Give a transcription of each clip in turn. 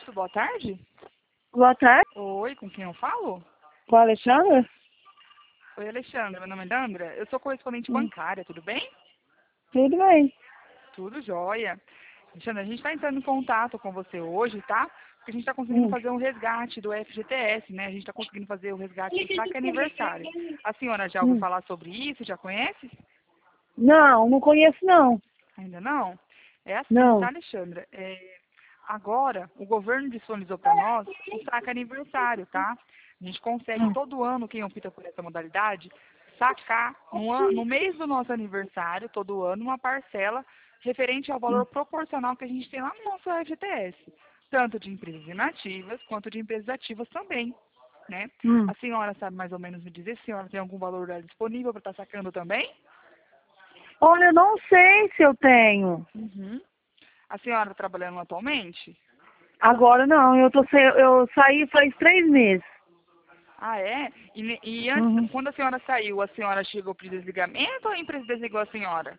Crédito, boa tarde. Boa tarde, Oi, com quem eu falo? com a Alexandra? Oi, Alexandra, meu nome é Dandra. Eu sou correspondente bancária, tudo bem? Tudo bem. Tudo jóia. Alexandra, a gente está entrando em contato com você hoje, tá? Porque a gente está conseguindo fazer um resgate do FGTS, né? A gente está conseguindo fazer o resgate do saque aniversário. A senhora já ouviu falar sobre isso? Já conhece? Não, não conheço não. Ainda não? É assim, tá, Não. Alexandra? Agora, o governo disponibilizou para nós o saque aniversário, tá? A gente consegue todo ano, quem opta por essa modalidade, sacar no mês do nosso aniversário, todo ano, uma parcela referente ao valor proporcional que a gente tem lá no nosso FGTS, tanto de empresas inativas quanto de empresas ativas também, né? A senhora sabe mais ou menos me dizer se a senhora tem algum valor disponível para estar sacando também? Olha, eu não sei se eu tenho. Uhum. A senhora está trabalhando atualmente? Agora não, eu saí faz 3 meses. Ah, é? E antes, quando a senhora chegou para o desligamento ou a empresa desligou a senhora?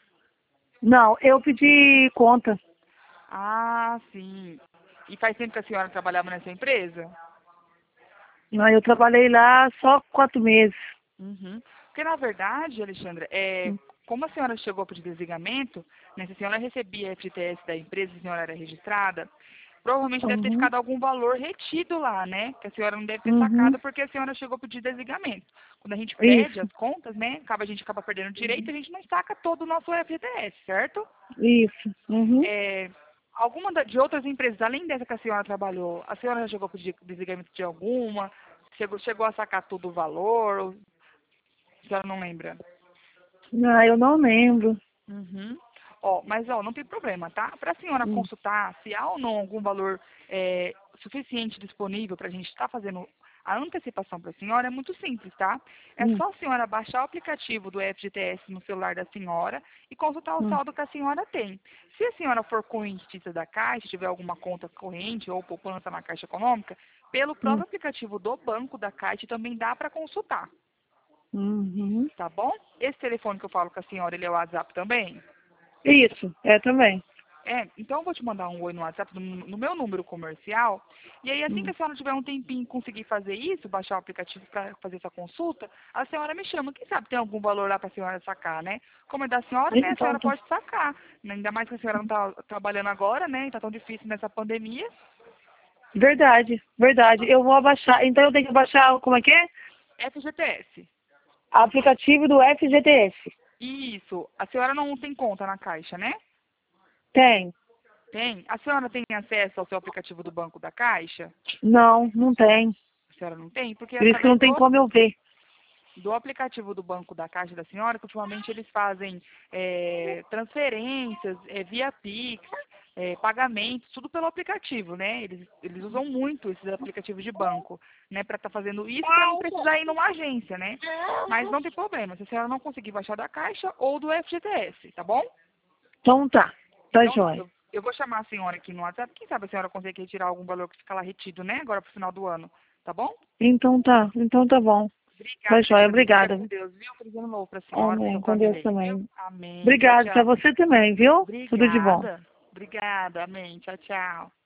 Não, eu pedi conta. Ah, sim. E faz tempo que a senhora trabalhava nessa empresa? Não, eu trabalhei lá só 4 meses. Uhum. Porque, na verdade, Alexandra, como a senhora chegou para o desligamento, né, se a senhora recebia FGTS da empresa, se a senhora era registrada, provavelmente deve ter ficado algum valor retido lá, né? Que a senhora não deve ter sacado porque a senhora chegou para o desligamento. Quando a gente pede Isso, as contas, né? A gente acaba perdendo direito, a gente não saca todo o nosso FGTS, certo? isso. Alguma de outras empresas, além dessa que a senhora trabalhou, a senhora já chegou para o desligamento de alguma? Chegou a sacar todo o valor? Ou a senhora não lembra? Não, eu não lembro. Uhum. Mas não tem problema, tá? Para a senhora consultar se há ou não algum valor suficiente disponível para a gente estar fazendo a antecipação para a senhora, é muito simples, tá? É só a senhora baixar o aplicativo do FGTS no celular da senhora e consultar o saldo que a senhora tem. Se a senhora for correntista da Caixa, tiver alguma conta corrente ou poupança na Caixa Econômica, pelo próprio aplicativo do banco da Caixa também dá para consultar, tá bom? Esse telefone que eu falo com a senhora, ele é o WhatsApp também? Isso, é também. Então eu vou te mandar um oi no WhatsApp no meu número comercial. E aí, assim que a senhora tiver um tempinho e conseguir fazer isso, baixar o aplicativo para fazer essa consulta, a senhora me chama. Quem sabe tem algum valor lá para a senhora sacar, né? Como é da senhora, né? A Então, senhora pode sacar. Ainda mais que a senhora não está trabalhando agora, né? Está tão difícil nessa pandemia. verdade, verdade. Eu vou abaixar. Então eu tenho que baixar, como é que é? FGTS. Aplicativo do FGTS. Isso. A senhora não tem conta na Caixa, né? Tem. Tem? A senhora tem acesso ao seu aplicativo do Banco da Caixa? Não, não tem. A senhora não tem? Porque Por isso que não através tem como eu ver. do aplicativo do Banco da Caixa da senhora, que ultimamente eles fazem transferências via Pix, pagamentos, tudo pelo aplicativo, né? Eles usam muito esses aplicativos de banco, né? Para estar fazendo isso, para não precisar ir numa agência, né? Mas não tem problema, se a senhora não conseguir baixar da Caixa ou do FGTS, tá bom? Então tá. Tá Então, jóia. eu vou chamar a senhora aqui no WhatsApp, quem sabe a senhora consegue retirar algum valor que fica lá retido, né? Agora pro final do ano, tá bom? Então tá. Então tá bom. Tá Obrigada, jóia. Alexandre. Fica Obrigada. com Deus, viu? Feliz ano novo pra senhora, pra Amém. sua Com Deus família aí, viu? também. Amém. Tchau, Obrigado pra tchau. você também, viu? Tudo de bom. Obrigada. Obrigada. Amém. Tchau, tchau.